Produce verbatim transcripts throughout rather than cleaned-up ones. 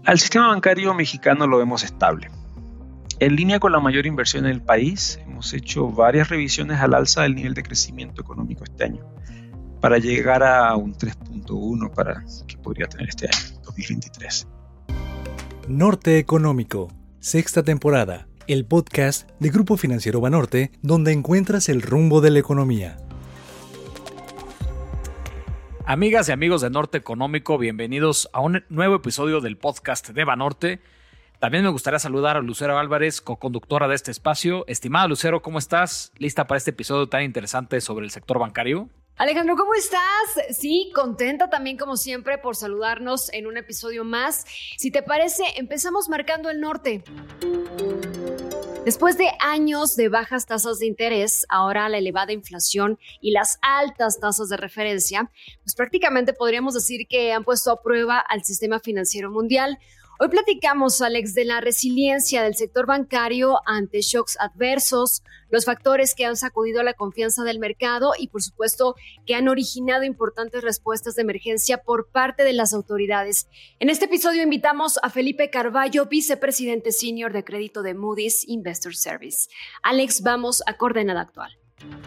Al sistema bancario mexicano lo vemos estable. En línea con la mayor inversión en el país, hemos hecho varias revisiones al alza del nivel de crecimiento económico este año, para llegar a un tres punto uno para que podría tener este año, dos mil veintitrés. Norte Económico, sexta temporada, el podcast de Grupo Financiero Banorte, donde encuentras el rumbo de la economía. Amigas y amigos de Norte Económico, bienvenidos a un nuevo episodio del podcast de Banorte. También me gustaría saludar a Lucero Álvarez, co-conductora de este espacio. Estimada Lucero, ¿cómo estás? ¿Lista para este episodio tan interesante sobre el sector bancario? Alejandro, ¿cómo estás? Sí, contenta también como siempre por saludarnos en un episodio más. Si te parece, empezamos marcando el norte. Después de años de bajas tasas de interés, ahora la elevada inflación y las altas tasas de referencia, pues prácticamente podríamos decir que han puesto a prueba al sistema financiero mundial. Hoy platicamos, Alex, de la resiliencia del sector bancario ante shocks adversos, los factores que han sacudido la confianza del mercado y, por supuesto, que han originado importantes respuestas de emergencia por parte de las autoridades. En este episodio invitamos a Felipe Carballo, vicepresidente senior de crédito de Moody's Investor Service. Alex, vamos a coordenada actual.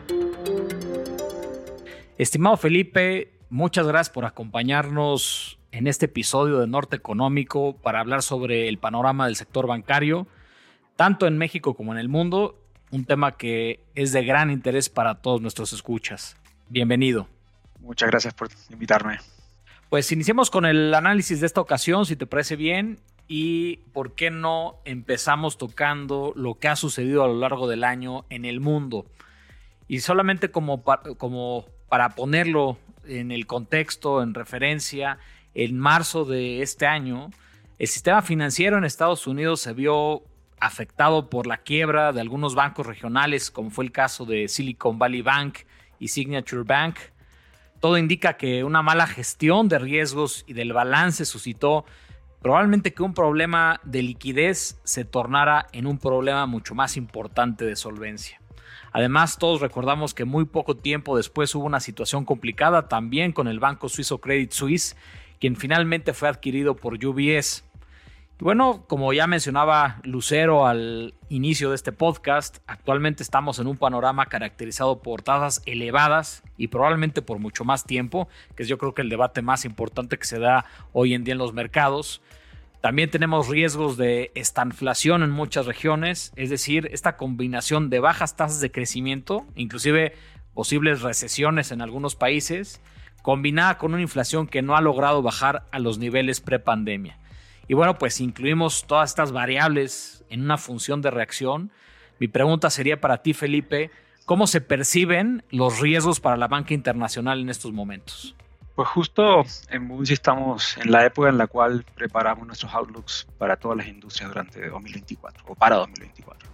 Estimado Felipe, muchas gracias por acompañarnos en este episodio de Norte Económico para hablar sobre el panorama del sector bancario, tanto en México como en el mundo, un tema que es de gran interés para todos nuestros escuchas. Bienvenido. Muchas gracias por invitarme. Pues iniciemos con el análisis de esta ocasión, si te parece bien, y por qué no empezamos tocando lo que ha sucedido a lo largo del año en el mundo. Y solamente como, pa- como para ponerlo en el contexto, en referencia, en marzo de este año, el sistema financiero en Estados Unidos se vio afectado por la quiebra de algunos bancos regionales, como fue el caso de Silicon Valley Bank y Signature Bank. Todo indica que una mala gestión de riesgos y del balance suscitó probablemente que un problema de liquidez se tornara en un problema mucho más importante de solvencia. Además, todos recordamos que muy poco tiempo después hubo una situación complicada también con el banco suizo Credit Suisse, quien finalmente fue adquirido por U B S. Y bueno, como ya mencionaba Lucero al inicio de este podcast, actualmente estamos en un panorama caracterizado por tasas elevadas y probablemente por mucho más tiempo, que es yo creo que el debate más importante que se da hoy en día en los mercados. También tenemos riesgos de estanflación en muchas regiones, es decir, esta combinación de bajas tasas de crecimiento, inclusive posibles recesiones en algunos países, combinada con una inflación que no ha logrado bajar a los niveles prepandemia. Y bueno, pues incluimos todas estas variables en una función de reacción. Mi pregunta sería para ti, Felipe, ¿cómo se perciben los riesgos para la banca internacional en estos momentos? Pues justo en Moody's estamos en la época en la cual preparamos nuestros outlooks para todas las industrias durante dos mil veinticuatro o para dos mil veinticuatro.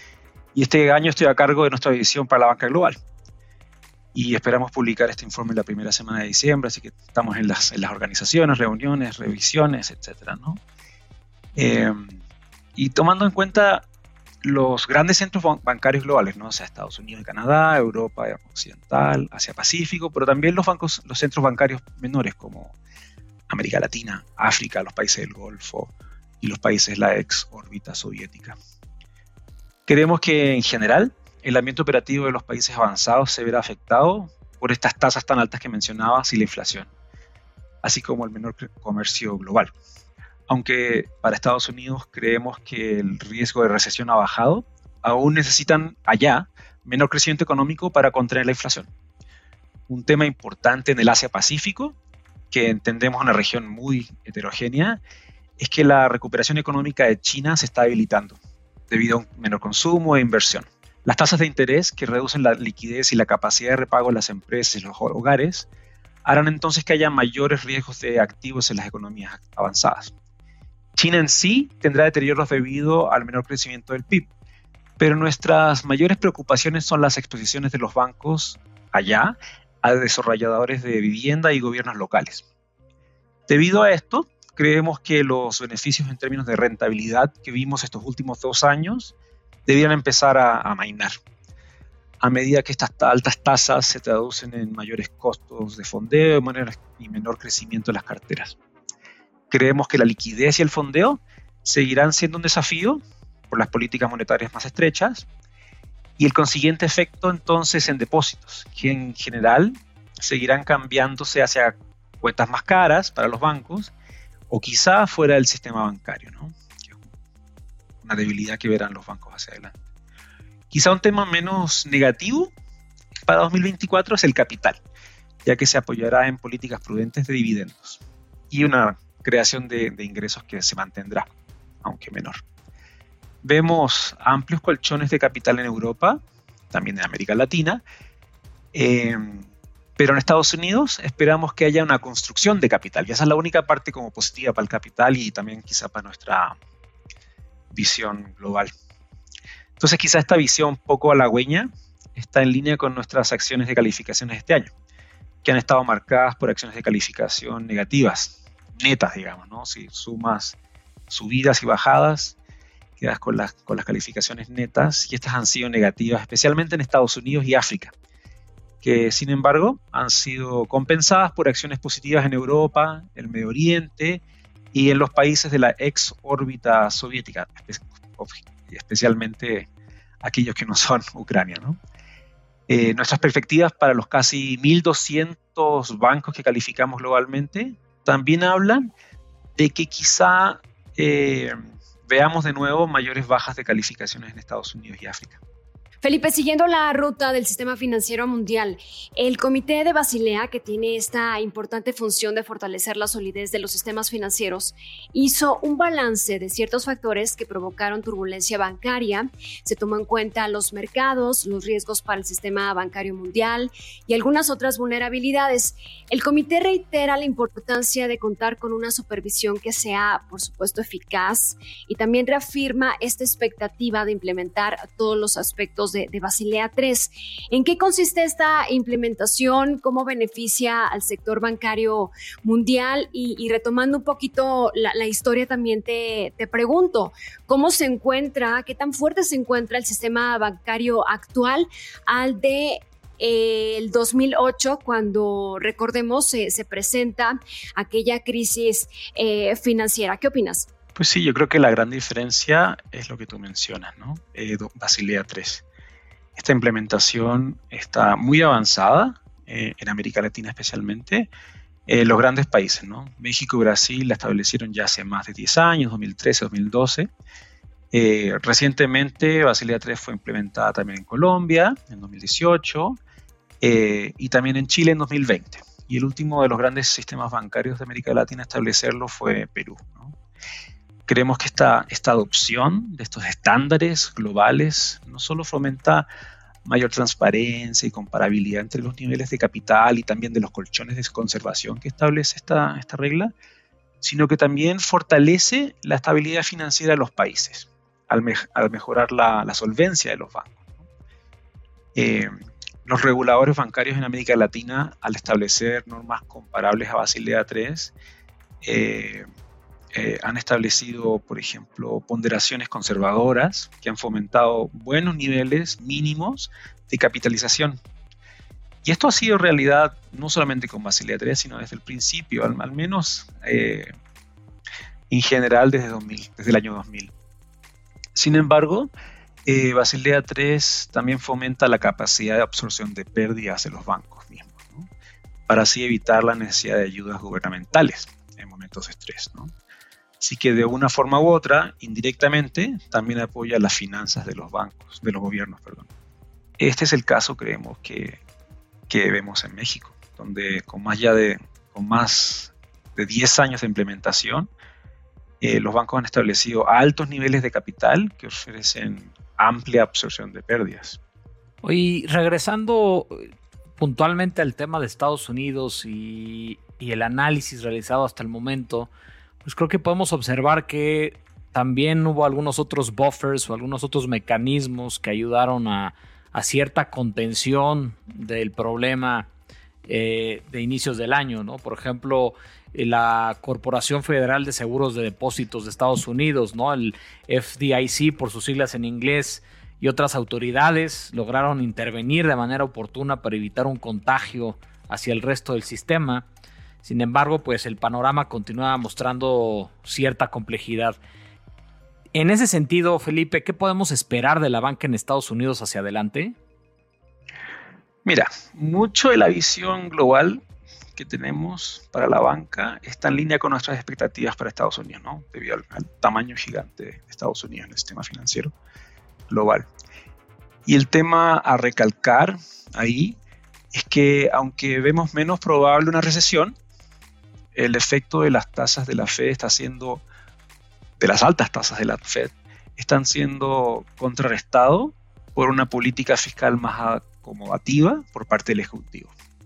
Y este año estoy a cargo de nuestra visión para la banca global. Y esperamos publicar este informe la primera semana de diciembre, así que estamos en las, en las organizaciones, reuniones, revisiones, etcétera, ¿no? Eh, y tomando en cuenta los grandes centros bancarios globales, ¿no? O sea, Estados Unidos y Canadá, Europa Occidental, Asia Pacífico, pero también los bancos, los centros bancarios menores como América Latina, África, los países del Golfo y los países de la ex órbita soviética. Creemos que en general el ambiente operativo de los países avanzados se verá afectado por estas tasas tan altas que mencionabas y la inflación, así como el menor comercio global. Aunque para Estados Unidos creemos que el riesgo de recesión ha bajado, aún necesitan allá menor crecimiento económico para contener la inflación. Un tema importante en el Asia-Pacífico, que entendemos una región muy heterogénea, es que la recuperación económica de China se está debilitando debido a un menor consumo e inversión. Las tasas de interés que reducen la liquidez y la capacidad de repago de las empresas y los hogares harán entonces que haya mayores riesgos de activos en las economías avanzadas. China en sí tendrá deterioros debido al menor crecimiento del P I B, pero nuestras mayores preocupaciones son las exposiciones de los bancos allá a desarrolladores de vivienda y gobiernos locales. Debido a esto, creemos que los beneficios en términos de rentabilidad que vimos estos últimos dos años debieran empezar a, a amainar, a medida que estas altas tasas se traducen en mayores costos de fondeo y menor, y menor crecimiento de las carteras. Creemos que la liquidez y el fondeo seguirán siendo un desafío por las políticas monetarias más estrechas y el consiguiente efecto entonces en depósitos, que en general seguirán cambiándose hacia cuentas más caras para los bancos o quizá fuera del sistema bancario, ¿no? Que es una debilidad que verán los bancos hacia adelante. Quizá un tema menos negativo para dos mil veinticuatro es el capital, ya que se apoyará en políticas prudentes de dividendos y una creación de, de ingresos que se mantendrá, aunque menor. Vemos amplios colchones de capital en Europa, también en América Latina, eh, pero en Estados Unidos esperamos que haya una construcción de capital, y esa es la única parte como positiva para el capital y también quizá para nuestra visión global. Entonces quizá esta visión poco halagüeña está en línea con nuestras acciones de calificaciones este año, que han estado marcadas por acciones de calificación negativas, netas, digamos, ¿no? Si sumas subidas y bajadas, quedas con las, con las calificaciones netas, y estas han sido negativas, especialmente en Estados Unidos y África, que sin embargo han sido compensadas por acciones positivas en Europa, el Medio Oriente y en los países de la ex órbita soviética, especialmente aquellos que no son Ucrania, ¿no? Eh, nuestras perspectivas para los casi mil doscientos bancos que calificamos globalmente también hablan de que quizá eh, veamos de nuevo mayores bajas de calificaciones en Estados Unidos y África. Felipe, siguiendo la ruta del sistema financiero mundial, el Comité de Basilea, que tiene esta importante función de fortalecer la solidez de los sistemas financieros, hizo un balance de ciertos factores que provocaron turbulencia bancaria. Se tomó en cuenta los mercados, los riesgos para el sistema bancario mundial y algunas otras vulnerabilidades. El comité reitera la importancia de contar con una supervisión que sea, por supuesto, eficaz, y también reafirma esta expectativa de implementar todos los aspectos De, de Basilea tres. ¿En qué consiste esta implementación? ¿Cómo beneficia al sector bancario mundial? Y, y retomando un poquito la, la historia, también te, te pregunto, ¿cómo se encuentra, qué tan fuerte se encuentra el sistema bancario actual al de eh, el dos mil ocho, cuando, recordemos, se, se presenta aquella crisis eh, financiera? ¿Qué opinas? Pues sí, yo creo que la gran diferencia es lo que tú mencionas, ¿no? Eh, Basilea tres. Esta implementación está muy avanzada eh, en América Latina especialmente. Eh, los grandes países, ¿no? México y Brasil la establecieron ya hace más de diez años, dos mil trece, dos mil doce. Eh, recientemente Basilea tres fue implementada también en Colombia en dos mil dieciocho eh, y también en Chile en dos mil veinte. Y el último de los grandes sistemas bancarios de América Latina a establecerlo fue Perú, ¿no? Creemos que esta, esta adopción de estos estándares globales no solo fomenta mayor transparencia y comparabilidad entre los niveles de capital y también de los colchones de conservación que establece esta, esta regla, sino que también fortalece la estabilidad financiera de los países al, me, al mejorar la, la solvencia de los bancos, ¿no? Eh, los reguladores bancarios en América Latina, al establecer normas comparables a Basilea tres, eh, Eh, han establecido, por ejemplo, ponderaciones conservadoras que han fomentado buenos niveles mínimos de capitalización. Y esto ha sido realidad no solamente con Basilea tres, sino desde el principio, al, al menos eh, en general desde, dos mil, desde el año dos mil. Sin embargo, eh, Basilea tres también fomenta la capacidad de absorción de pérdidas de los bancos mismos, ¿no? Para así evitar la necesidad de ayudas gubernamentales en momentos de estrés, ¿no? Así que de una forma u otra, indirectamente, también apoya las finanzas de los bancos, de los gobiernos, perdón. Este es el caso, creemos, que, que vemos en México, donde con más, ya de, con más de diez años de implementación, eh, los bancos han establecido altos niveles de capital que ofrecen amplia absorción de pérdidas. Oye, regresando puntualmente al tema de Estados Unidos y, y el análisis realizado hasta el momento, pues creo que podemos observar que también hubo algunos otros buffers o algunos otros mecanismos que ayudaron a, a cierta contención del problema eh, de inicios del año, ¿no? Por ejemplo, la Corporación Federal de Seguros de Depósitos de Estados Unidos, ¿no? El F D I C por sus siglas en inglés, y otras autoridades lograron intervenir de manera oportuna para evitar un contagio hacia el resto del sistema. Sin embargo, pues el panorama continúa mostrando cierta complejidad. En ese sentido, Felipe, ¿qué podemos esperar de la banca en Estados Unidos hacia adelante? Mira, mucho de la visión global que tenemos para la banca está en línea con nuestras expectativas para Estados Unidos, ¿no? Debido al, al tamaño gigante de Estados Unidos en el sistema financiero global. Y el tema a recalcar ahí es que aunque vemos menos probable una recesión, el efecto de las tasas de la Fed está siendo, de las altas tasas de la Fed, están siendo contrarrestado por una política fiscal más acomodativa por parte del Ejecutivo.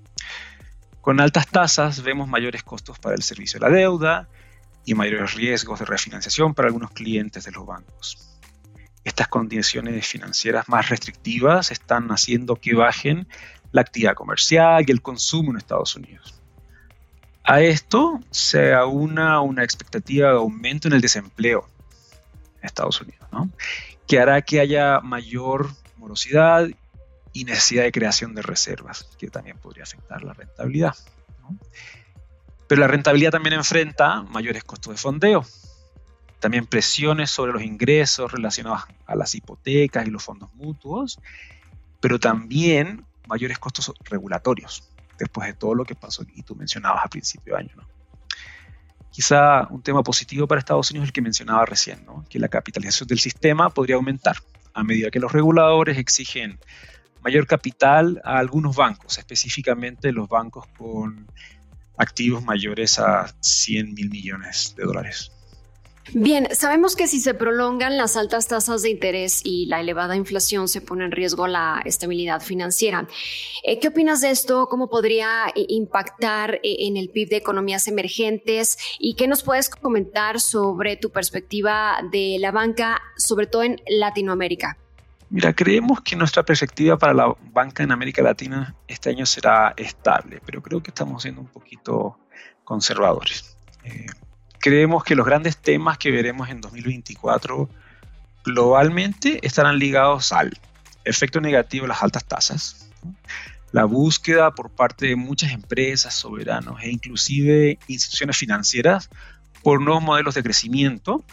Con altas tasas vemos mayores costos para el servicio de la deuda y mayores riesgos de refinanciación para algunos clientes de los bancos. Estas condiciones financieras más restrictivas están haciendo que bajen la actividad comercial y el consumo en Estados Unidos. A esto se aúna una expectativa de aumento en el desempleo en Estados Unidos, ¿no? Que hará que haya mayor morosidad y necesidad de creación de reservas, que también podría afectar la rentabilidad, ¿no? Pero la rentabilidad también enfrenta mayores costos de fondeo, también presiones sobre los ingresos relacionados a las hipotecas y los fondos mutuos, pero también mayores costos regulatorios, después de todo lo que pasó y tú mencionabas a principio de año, ¿no? Quizá un tema positivo para Estados Unidos es el que mencionaba recién, ¿no? Que la capitalización del sistema podría aumentar a medida que los reguladores exigen mayor capital a algunos bancos, específicamente los bancos con activos mayores a cien mil millones de dólares. Bien, sabemos que si se prolongan las altas tasas de interés y la elevada inflación se pone en riesgo la estabilidad financiera. Eh, ¿Qué opinas de esto? ¿Cómo podría eh, impactar eh, en el P I B de economías emergentes? ¿Y qué nos puedes comentar sobre tu perspectiva de la banca, sobre todo en Latinoamérica? Mira, creemos que nuestra perspectiva para la banca en América Latina este año será estable, pero creo que estamos siendo un poquito conservadores. Eh, creemos que los grandes temas que veremos en dos mil veinticuatro globalmente estarán ligados al efecto negativo de las altas tasas, ¿no? La búsqueda por parte de muchas empresas, soberanos e inclusive instituciones financieras por nuevos modelos de crecimiento,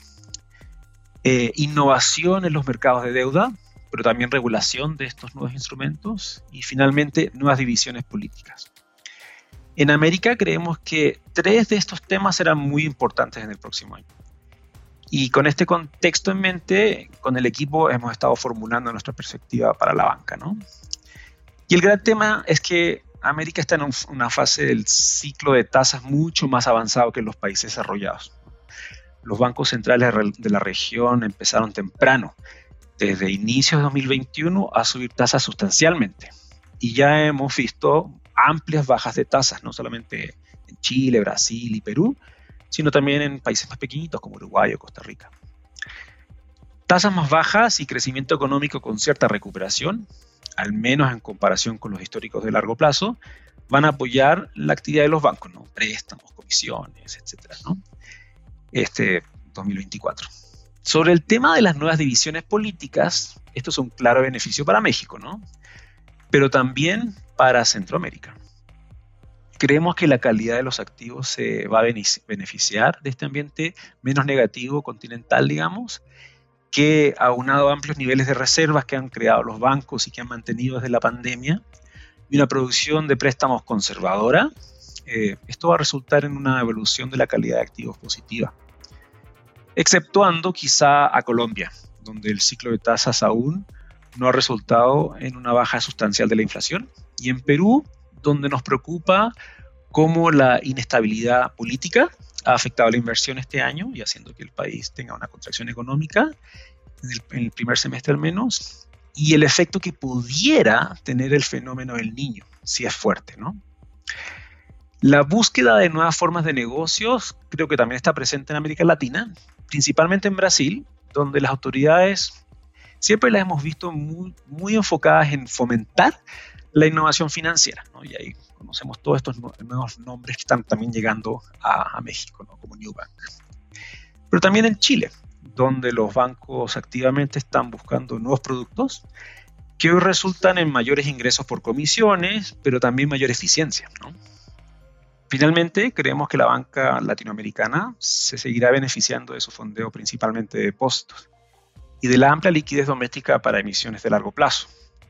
eh, innovación en los mercados de deuda, pero también regulación de estos nuevos instrumentos y finalmente nuevas divisiones políticas. En América creemos que tres de estos temas serán muy importantes en el próximo año. Y con este contexto en mente, con el equipo hemos estado formulando nuestra perspectiva para la banca, ¿no? Y el gran tema es que América está en un, una fase del ciclo de tasas mucho más avanzado que los países desarrollados. Los bancos centrales de la región empezaron temprano, desde inicios de dos mil veintiuno, a subir tasas sustancialmente. Y ya hemos visto amplias bajas de tasas, no solamente en Chile, Brasil y Perú, sino también en países más pequeñitos como Uruguay o Costa Rica. Tasas más bajas y crecimiento económico con cierta recuperación, al menos en comparación con los históricos de largo plazo, van a apoyar la actividad de los bancos, ¿no? Préstamos, comisiones, etcétera, ¿no? Este dos mil veinticuatro. Sobre el tema de las nuevas divisiones políticas, esto es un claro beneficio para México, ¿no? Pero también para Centroamérica. Creemos que la calidad de los activos se va a beneficiar de este ambiente menos negativo continental, digamos, que aunado a amplios niveles de reservas que han creado los bancos y que han mantenido desde la pandemia, y una producción de préstamos conservadora, eh, esto va a resultar en una evolución de la calidad de activos positiva. Exceptuando quizá a Colombia, donde el ciclo de tasas aún no ha resultado en una baja sustancial de la inflación, y en Perú, donde nos preocupa cómo la inestabilidad política ha afectado la inversión este año y haciendo que el país tenga una contracción económica en el, en el primer semestre al menos, y el efecto que pudiera tener el fenómeno del Niño, si es fuerte, ¿no? La búsqueda de nuevas formas de negocios creo que también está presente en América Latina, principalmente en Brasil, donde las autoridades siempre las hemos visto muy, muy enfocadas en fomentar la innovación financiera, ¿no? Y ahí conocemos todos estos nuevos nombres que están también llegando a, a México, ¿no? Como Nubank. Pero también en Chile, donde los bancos activamente están buscando nuevos productos que hoy resultan en mayores ingresos por comisiones, pero también mayor eficiencia, ¿no? Finalmente, creemos que la banca latinoamericana se seguirá beneficiando de su fondeo principalmente de depósitos y de la amplia liquidez doméstica para emisiones de largo plazo.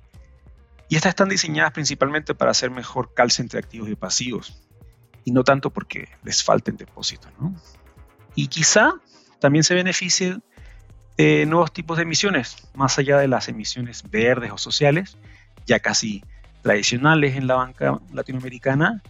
Y estas están diseñadas principalmente para hacer mejor calce entre activos y pasivos, y no tanto porque les falten depósitos, ¿no? Y quizá también se beneficie de nuevos tipos de emisiones, más allá de las emisiones verdes o sociales, ya casi tradicionales en la banca latinoamericana,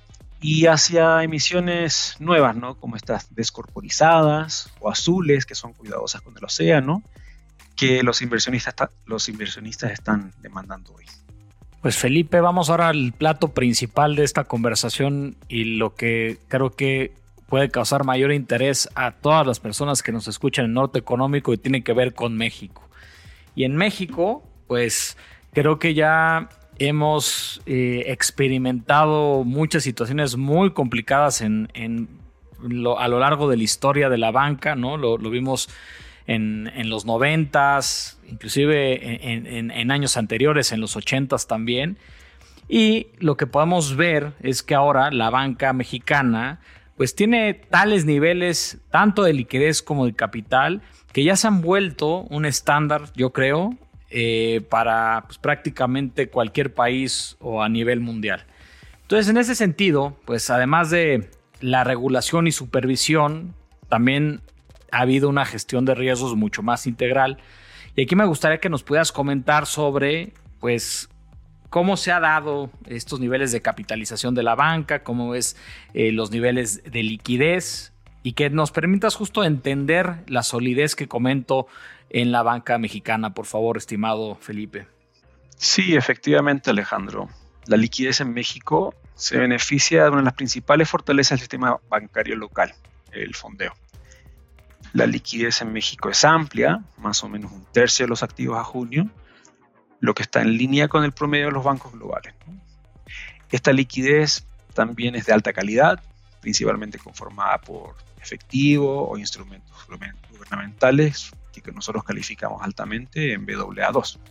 y hacia emisiones nuevas, ¿no? Como estas descorporizadas o azules, que son cuidadosas con el océano, que los inversionistas, los inversionistas están demandando hoy. Pues Felipe, vamos ahora al plato principal de esta conversación y lo que creo que puede causar mayor interés a todas las personas que nos escuchan en Norte Económico y tiene que ver con México. Y en México, pues creo que ya hemos eh, experimentado muchas situaciones muy complicadas en, en lo, a lo largo de la historia de la banca, ¿no? Lo, lo vimos en, en los noventas, inclusive en, en, en años anteriores, en los ochentas también. Y lo que podemos ver es que ahora la banca mexicana pues tiene tales niveles tanto de liquidez como de capital que ya se han vuelto un estándar, yo creo, eh, para pues, prácticamente cualquier país o a nivel mundial. Entonces, en ese sentido, pues además de la regulación y supervisión, también ha habido una gestión de riesgos mucho más integral. Y aquí me gustaría que nos pudieras comentar sobre, pues, cómo se ha dado estos niveles de capitalización de la banca, cómo es eh, los niveles de liquidez y que nos permitas justo entender la solidez que comento en la banca mexicana, por favor, estimado Felipe. Sí, efectivamente, Alejandro. La liquidez en México se beneficia de una de las principales fortalezas del sistema bancario local, el fondeo. La liquidez en México es amplia, más o menos un tercio de los activos a junio, lo que está en línea con el promedio de los bancos globales, ¿no? Esta liquidez también es de alta calidad, principalmente conformada por efectivo o instrumentos gubernamentales que nosotros calificamos altamente en B A A dos.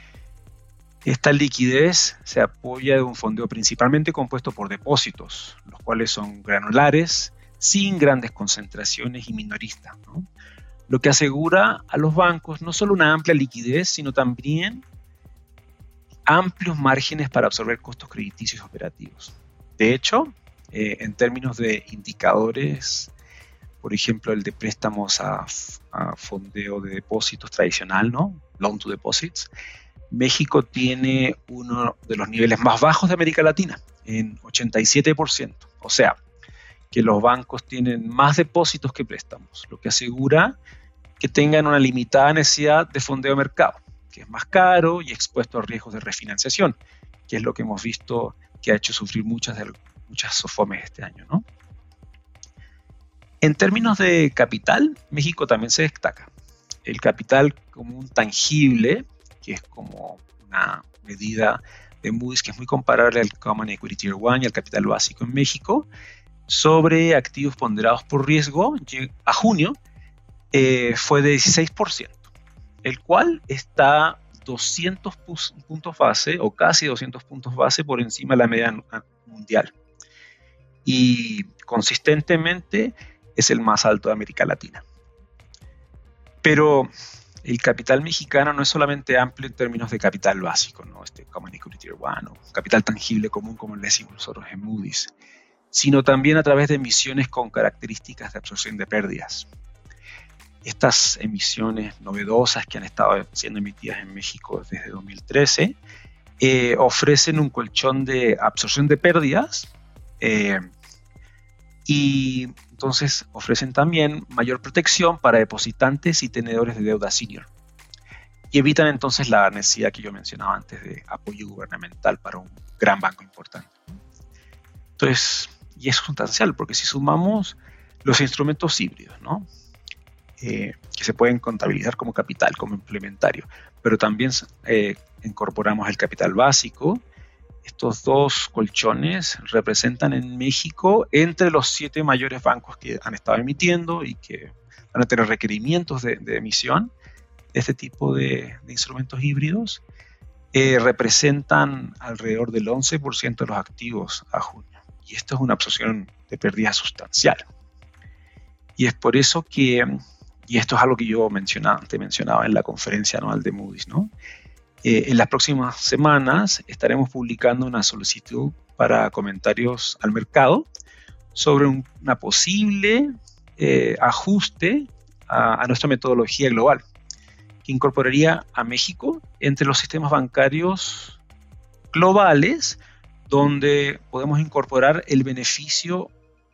Esta liquidez se apoya de un fondeo principalmente compuesto por depósitos, los cuales son granulares, sin grandes concentraciones y minoristas, ¿no? Lo que asegura a los bancos no solo una amplia liquidez, sino también amplios márgenes para absorber costos crediticios operativos. De hecho, eh, en términos de indicadores, por ejemplo, el de préstamos a, a fondeo de depósitos tradicional, ¿no? Loan to deposits, México tiene uno de los niveles más bajos de América Latina, en ochenta y siete por ciento. O sea, que los bancos tienen más depósitos que préstamos, lo que asegura que tengan una limitada necesidad de fondeo de mercado, que es más caro y expuesto a riesgos de refinanciación, que es lo que hemos visto que ha hecho sufrir muchas, de, muchas SOFOMES este año, ¿no? En términos de capital, México también se destaca. El capital como un tangible, que es como una medida de Moody's que es muy comparable al Common Equity Tier uno y al capital básico en México, sobre activos ponderados por riesgo, a junio eh, fue de dieciséis por ciento, el cual está doscientos puntos base o casi doscientos puntos base por encima de la media mundial. Y consistentemente es el más alto de América Latina. Pero el capital mexicano no es solamente amplio en términos de capital básico, ¿no? Este Common Equity Tier uno, o capital tangible común, como le decimos nosotros en Moody's, sino también a través de emisiones con características de absorción de pérdidas. Estas emisiones novedosas que han estado siendo emitidas en México desde dos mil trece eh, ofrecen un colchón de absorción de pérdidas eh, y entonces ofrecen también mayor protección para depositantes y tenedores de deuda senior y evitan entonces la necesidad que yo mencionaba antes de apoyo gubernamental para un gran banco importante. Entonces, y es sustancial porque si sumamos los instrumentos híbridos, ¿no? Eh, que se pueden contabilizar como capital, como implementario, pero también eh, incorporamos el capital básico. Estos dos colchones representan en México entre los siete mayores bancos que han estado emitiendo y que van a tener requerimientos de, de emisión de este tipo de, de instrumentos híbridos. Eh, representan alrededor del once por ciento de los activos a junio Y esto es una absorción de pérdida sustancial. Y es por eso que, y esto es algo que yo mencionaba, te mencionaba en la conferencia anual de Moody's, ¿no? Eh, en las próximas semanas estaremos publicando una solicitud para comentarios al mercado sobre un, una posible eh, ajuste a, a nuestra metodología global, que incorporaría a México entre los sistemas bancarios globales, donde podemos incorporar el beneficio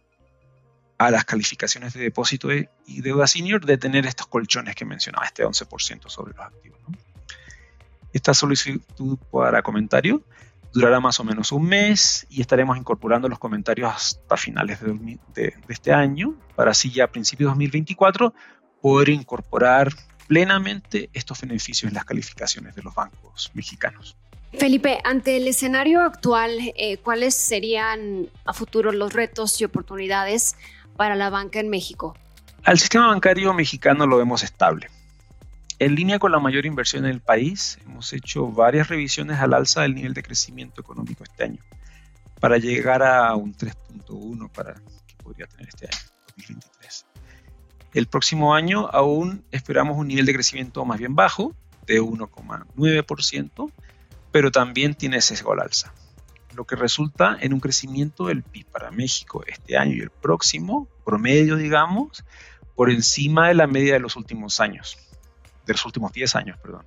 a las calificaciones de depósito y deuda senior de tener estos colchones que mencionaba, este once por ciento sobre los activos, ¿no? Esta solicitud para comentario durará más o menos un mes y estaremos incorporando los comentarios hasta finales de, de, de este año, para así ya a principios de dos mil veinticuatro poder incorporar plenamente estos beneficios en las calificaciones de los bancos mexicanos. Felipe, ante el escenario actual, eh, ¿cuáles serían a futuro los retos y oportunidades para la banca en México? Al sistema bancario mexicano lo vemos estable. En línea con la mayor inversión en el país, hemos hecho varias revisiones al alza del nivel de crecimiento económico este año, para llegar a un tres punto uno para que podría tener este año, dos mil veintitrés. El próximo año aún esperamos un nivel de crecimiento más bien bajo, de uno coma nueve por ciento, pero también tiene sesgo al alza, lo que resulta en un crecimiento del P I B para México este año y el próximo, promedio digamos, por encima de la media de los últimos años, de los últimos diez años, perdón.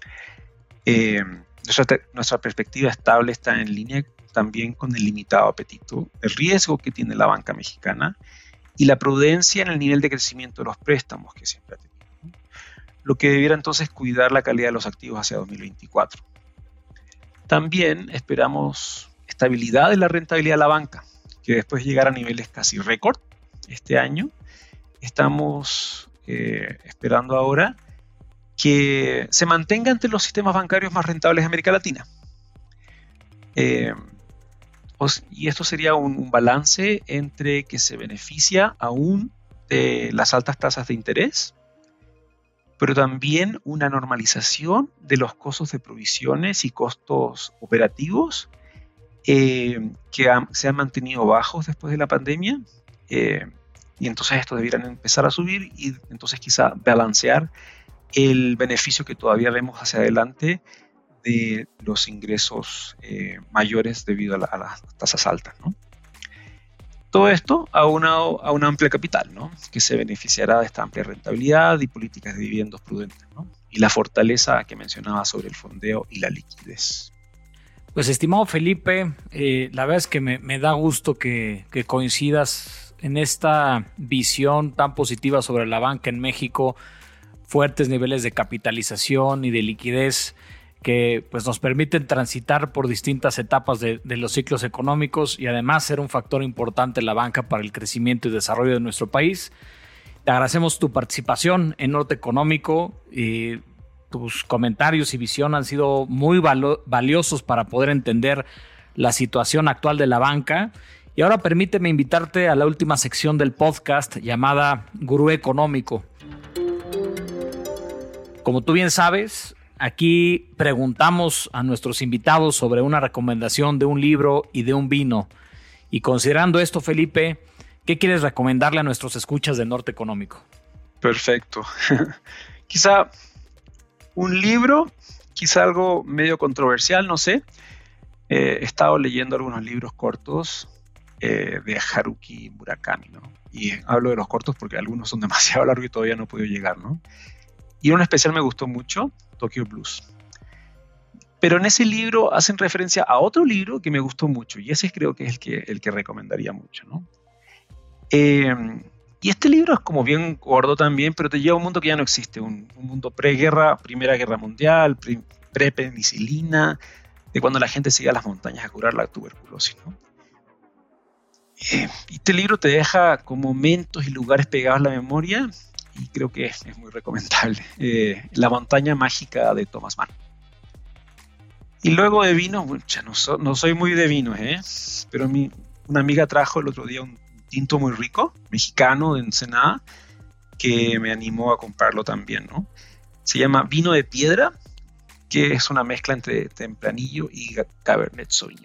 Eh, nuestra, nuestra perspectiva estable está en línea también con el limitado apetito de riesgo que tiene la banca mexicana y la prudencia en el nivel de crecimiento de los préstamos que siempre ha tenido, lo que debiera entonces cuidar la calidad de los activos hacia dos mil veinticuatro. También esperamos estabilidad de la rentabilidad de la banca, que después de llegar a niveles casi récord este año, estamos eh, esperando ahora que se mantenga entre los sistemas bancarios más rentables de América Latina. Eh, y esto sería un, un balance entre que se beneficia aún de las altas tasas de interés, pero también una normalización de los costos de provisiones y costos operativos eh, que han, se han mantenido bajos después de la pandemia, eh, y entonces estos debieran empezar a subir y entonces quizá balancear el beneficio que todavía vemos hacia adelante de los ingresos eh, mayores debido a, la, a las tasas altas, ¿no? Todo esto aunado a una amplia capital, ¿no?, que se beneficiará de esta amplia rentabilidad y políticas de dividendos prudentes, ¿no?, y la fortaleza que mencionaba sobre el fondeo y la liquidez. Pues estimado Felipe, eh, la verdad es que me, me da gusto que, que coincidas en esta visión tan positiva sobre la banca en México, fuertes niveles de capitalización y de liquidez que pues, nos permiten transitar por distintas etapas de, de los ciclos económicos y además ser un factor importante en la banca para el crecimiento y desarrollo de nuestro país. Te agradecemos tu participación en Norte Económico y tus comentarios y visión han sido muy valo- valiosos para poder entender la situación actual de la banca. Y ahora permíteme invitarte a la última sección del podcast llamada Gurú Económico. Como tú bien sabes, aquí preguntamos a nuestros invitados sobre una recomendación de un libro y de un vino. Y considerando esto, Felipe, ¿qué quieres recomendarle a nuestros escuchas de Norte Económico? Perfecto. Quizá un libro, quizá algo medio controversial, no sé. Eh, he estado leyendo algunos libros cortos eh, de Haruki Murakami, ¿no? Y hablo de los cortos porque algunos son demasiado largos y todavía no he podido llegar, ¿no? Y uno especial me gustó mucho, Tokyo Blues. Pero en ese libro hacen referencia a otro libro que me gustó mucho, y ese creo que es el que, el que recomendaría mucho, ¿no? Eh, y este libro es como bien gordo también, pero te lleva a un mundo que ya no existe, un, un mundo preguerra, Primera Guerra Mundial, pre, pre-penicilina, de cuando la gente se iba a las montañas a curar la tuberculosis, ¿no? Eh, y este libro te deja con momentos y lugares pegados a la memoria, y creo que es, es muy recomendable. Eh, La montaña mágica de Thomas Mann. Y luego de vino, mucha, no, so, no soy muy de vinos, ¿eh? Pero mi, una amiga trajo el otro día un tinto muy rico, mexicano de Ensenada, que me animó a comprarlo también, ¿no? Se llama Vino de Piedra, que es una mezcla entre Tempranillo y Cabernet Sauvignon.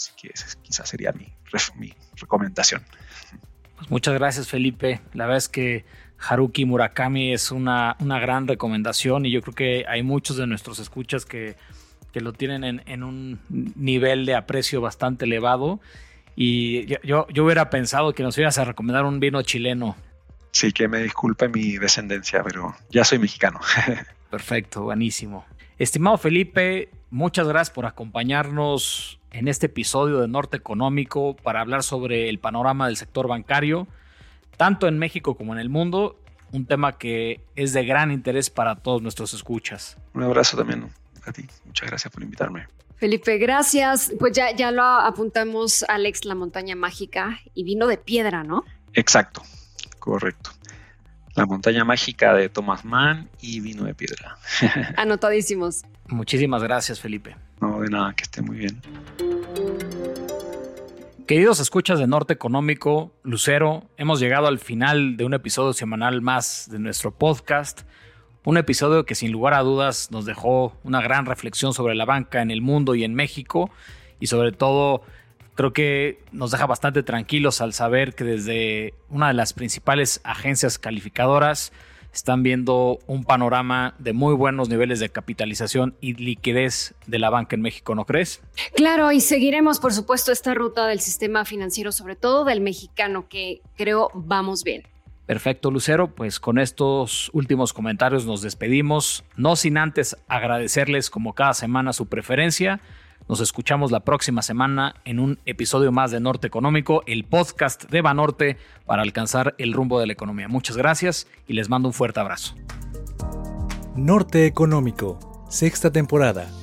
Así que esa quizás sería mi, mi recomendación. Pues muchas gracias, Felipe. La verdad es que Haruki Murakami es una, una gran recomendación y yo creo que hay muchos de nuestros escuchas que, que lo tienen en, en un nivel de aprecio bastante elevado. Y yo, yo hubiera pensado que nos ibas a recomendar un vino chileno. Sí, que me disculpe mi descendencia, pero ya soy mexicano. Perfecto, buenísimo. Estimado Felipe, muchas gracias por acompañarnos en este episodio de Norte Económico para hablar sobre el panorama del sector bancario, tanto en México como en el mundo, un tema que es de gran interés para todos nuestros escuchas. Un abrazo también a ti. Muchas gracias por invitarme. Felipe, gracias. Pues ya, ya lo apuntamos, Alex, la montaña mágica y vino de piedra, ¿no? Exacto, correcto. La montaña mágica de Thomas Mann y vino de piedra. Anotadísimos. Muchísimas gracias, Felipe. No, de nada, que esté muy bien. Queridos escuchas de Norte Económico, Lucero, hemos llegado al final de un episodio semanal más de nuestro podcast. Un episodio que sin lugar a dudas nos dejó una gran reflexión sobre la banca en el mundo y en México, y sobre todo creo que nos deja bastante tranquilos al saber que desde una de las principales agencias calificadoras están viendo un panorama de muy buenos niveles de capitalización y liquidez de la banca en México, ¿no crees? Claro, y seguiremos por supuesto esta ruta del sistema financiero, sobre todo del mexicano, que creo vamos bien. Perfecto, Lucero, pues con estos últimos comentarios nos despedimos, no sin antes agradecerles como cada semana su preferencia. Nos escuchamos la próxima semana en un episodio más de Norte Económico, el podcast de Banorte para alcanzar el rumbo de la economía. Muchas gracias y les mando un fuerte abrazo. Norte Económico, sexta temporada.